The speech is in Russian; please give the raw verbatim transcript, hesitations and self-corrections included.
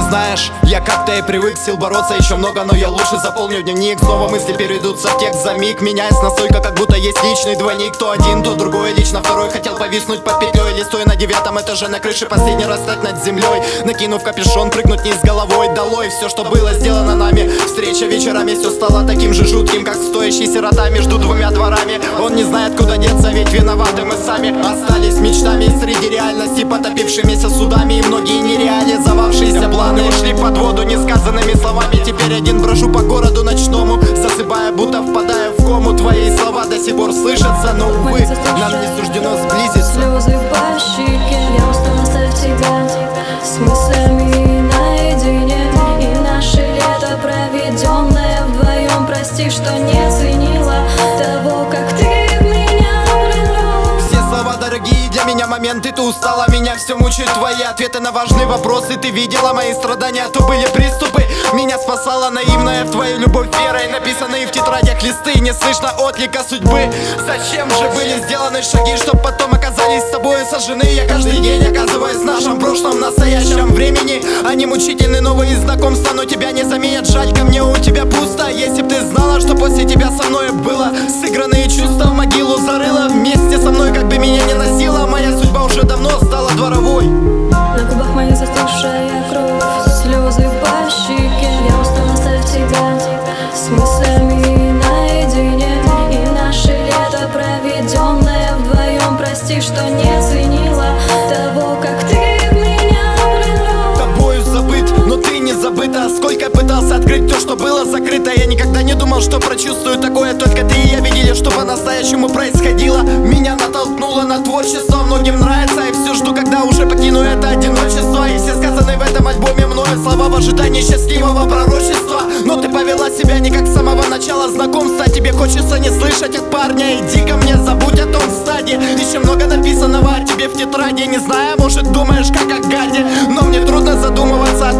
знаешь, я как-то и привык, сил бороться еще много, но я лучше заполню дневник. Снова мысли перейдутся в текст за миг, меняясь настолько, как будто есть личный двойник. То один, то другой, лично второй хотел повиснуть под петлей, или стоя на девятом этаже на крыше, последний раз стать над землей. Накинув капюшон, прыгнуть вниз головой, долой все, что было сделано нами. Встреча вечерами, все стало таким же жутким, как стоящий сирота между двумя дворами. Он не знает, куда деться, ведь виноваты мы сами. Остались мечтами среди реальности, потопившимися судами. И многие нереализовавшиеся планы ушли под воду несказанными словами. Теперь один брожу по городу ночному, засыпая, будто впадая в кому. Твои слова до сих пор слышатся, но, увы, нам не суждено сблизиться. Слезы по щеке, я устал оставить тебя с мыслями наедине. И наше лето, проведенное вдвоем, прости, что не ценила того, как ты в меня влюблен. Все слова дорогие для меня моменты, ты устала, меня все мучают твои ответы на важные вопросы. Ты видела мои страдания, то были приступы. Меня спасала наивная в твою любовь верой, написанные в тетрадях листы, не слышно отклика судьбы. Зачем же были сделаны шаги, чтоб потом оказались с тобой сожжены? Я каждый день оказываюсь в нашем прошлом, в настоящем времени. Они мучительны, новые знакомства, но тебя не заменят. Жаль, ко мне у тебя пусто. Если б ты знала, что после тебя со мной было, сыгранные чувства в могилу зарыла. Вместе со мной, как бы меня не носила, моя судьба уже давно стала дворовой. На губах моих застывшая кровь, слезы по щеке, я устал оставить тебя с мыслями наедине. И наше лето, проведенное вдвоем, прости, что не ценила того, как ты в меня влюблен. Тобою забыт, но ты не забыта. Сколько я пытался открыть то, что было закрыто. Я никогда не думал, что прочувствую такое. Только ты и я видели, что по-настоящему происходило. Меня натолкнуло на творчество, многим нравится. Я все жду, когда уже покину это одиночество. И все сказанные в этом альбоме мною слова в ожидании счастливого пророчества. Но ты повела себя не как с самого начала знакомства. Тебе хочется не слышать от парня. Иди ко мне, забудь о том стаде. Еще много написанного о тебе в тетради. Не знаю, может думаешь как о гаде, но мне трудно задумываться о